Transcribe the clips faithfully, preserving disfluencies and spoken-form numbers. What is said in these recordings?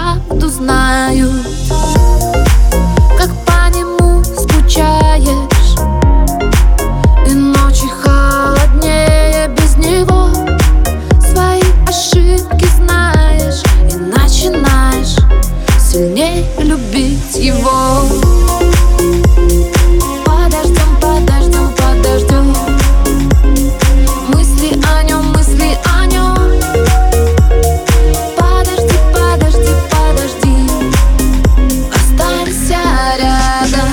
правду знают, как по нему скучаешь, и ночи холоднее без него. Свои ошибки знаешь и начинаешь сильней любить его. Подождем, подождем, подождем. Мысли о нем, мысли о нем. Подожди, подожди, подожди. Останься рядом.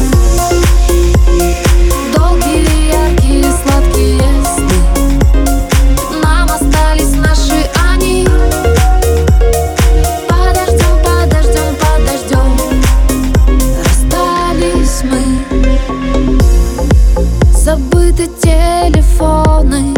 Долгие, яркие, сладкие сны. Нам остались наши они. Подождем, подождем, подождем. Расстались мы. Забыты телефоны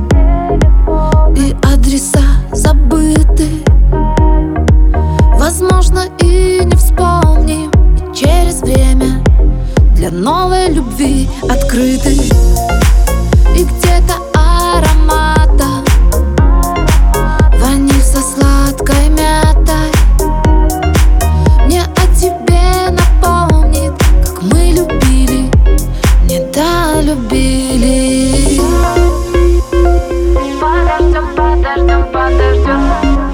и адреса забыты. Возможно, и не вспомним, и через время для новой любви открыты. И где-то аромата ваниль со сладкой мятой мне о тебе напомнит, как мы любили, недолюбили. Подождем, подождем, подождем.